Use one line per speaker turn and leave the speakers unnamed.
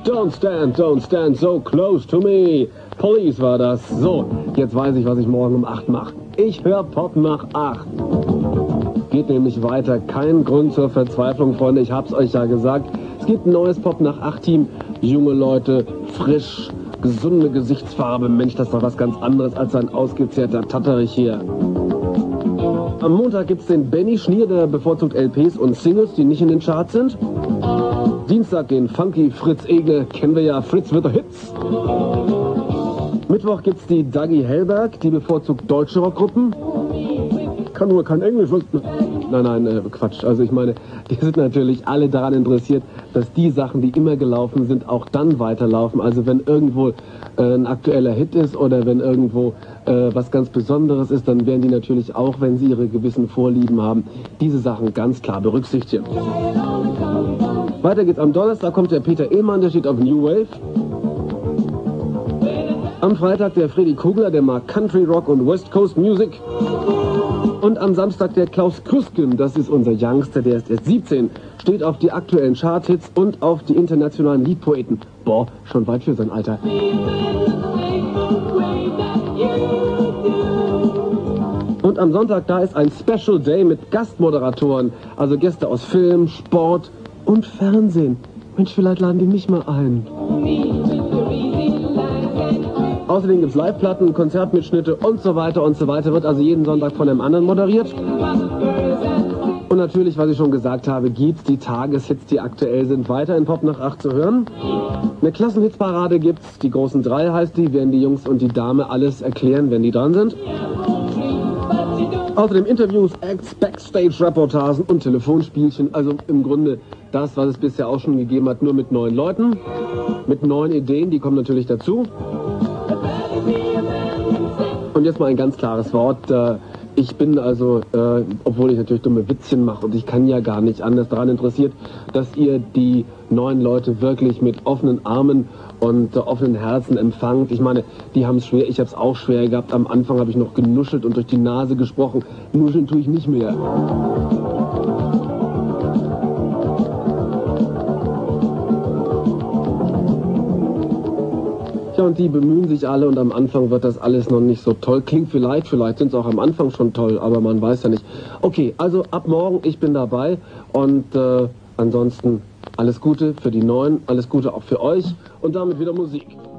Don't stand so close to me. Police war das. So, jetzt weiß ich, was ich morgen um 8 mache. Ich höre Pop nach 8. Geht nämlich weiter. Kein Grund zur Verzweiflung, Freunde. Ich hab's euch ja gesagt. Es gibt ein neues Pop nach 8 Team. Junge Leute, frisch, gesunde Gesichtsfarbe. Mensch, das ist doch was ganz anderes als ein ausgezehrter Tatterich hier. Am Montag gibt's den Benny Schnier, der bevorzugt LPs und Singles, die nicht in den Charts sind. Dienstag den Funky Fritz Egle, kennen wir ja, Fritz with the Hits. Mittwoch gibt's die Dagi Hellberg, die bevorzugt deutsche Rockgruppen. Kann nur kein Englisch. Nein, Quatsch. Also ich meine, die sind natürlich alle daran interessiert, dass die Sachen, die immer gelaufen sind, auch dann weiterlaufen. Also wenn irgendwo ein aktueller Hit ist oder wenn irgendwo was ganz Besonderes ist, dann werden die natürlich auch, wenn sie ihre gewissen Vorlieben haben, diese Sachen ganz klar berücksichtigen. Weiter geht's am Donnerstag, kommt der Peter Ehlmann, der steht auf New Wave. Am Freitag der Freddy Kugler, der mag Country Rock und West Coast Music. Und am Samstag der Klaus Kusken, das ist unser Youngster, der ist erst 17, steht auf die aktuellen Charthits und auf die internationalen Liedpoeten. Boah, schon weit für sein Alter. Und am Sonntag, da ist ein Special Day mit Gastmoderatoren, also Gäste aus Film, Sport und Fernsehen. Mensch, vielleicht laden die mich mal ein. Außerdem gibt es Live-Platten, Konzertmitschnitte und so weiter und so weiter. Wird also jeden Sonntag von einem anderen moderiert. Und natürlich, was ich schon gesagt habe, gibt es die Tageshits, die aktuell sind, weiter in Pop nach 8 zu hören. Eine Klassenhitsparade gibt's, die großen 3 heißt die, werden die Jungs und die Dame alles erklären, wenn die dran sind. Außerdem Interviews, Acts, Backstage-Reportagen und Telefonspielchen. Also im Grunde das, was es bisher auch schon gegeben hat, nur mit neuen Leuten, mit neuen Ideen, die kommen natürlich dazu. Und jetzt mal ein ganz klares Wort. Ich bin also, obwohl ich natürlich dumme Witzchen mache und ich kann ja gar nicht anders, daran interessiert, dass ihr die neuen Leute wirklich mit offenen Armen und offenen Herzen empfangt. Ich meine, die haben es schwer, ich habe es auch schwer gehabt. Am Anfang habe ich noch genuschelt und durch die Nase gesprochen. Nuscheln tue ich nicht mehr. Ja, und die bemühen sich alle und am Anfang wird das alles noch nicht so toll. Klingt vielleicht sind es auch am Anfang schon toll, aber man weiß ja nicht. Okay, also ab morgen, ich bin dabei und ansonsten alles Gute für die Neuen, alles Gute auch für euch und damit wieder Musik.